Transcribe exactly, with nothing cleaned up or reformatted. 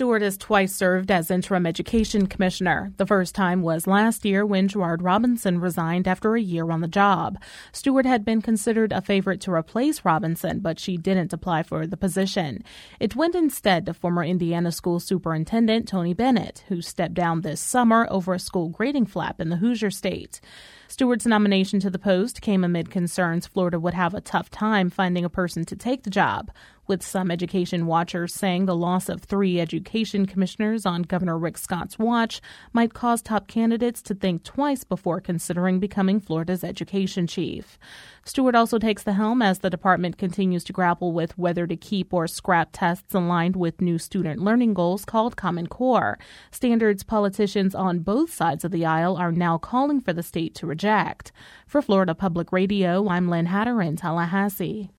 Stewart has twice served as interim education commissioner. The first time was last year when Gerard Robinson resigned after a year on the job. Stewart had been considered a favorite to replace Robinson, but she didn't apply for the position. It went instead to former Indiana school superintendent Tony Bennett, who stepped down this summer over a school grading flap in the Hoosier State. Stewart's nomination to the post came amid concerns Florida would have a tough time finding a person to take the job, with some education watchers saying the loss of three education commissioners on Governor Rick Scott's watch might cause top candidates to think twice before considering becoming Florida's education chief. Stewart also takes the helm as the department continues to grapple with whether to keep or scrap tests aligned with new student learning goals called Common Core, standards politicians on both sides of the aisle are now calling for the state to reject. For Florida Public Radio, I'm Lynn Hatter in Tallahassee.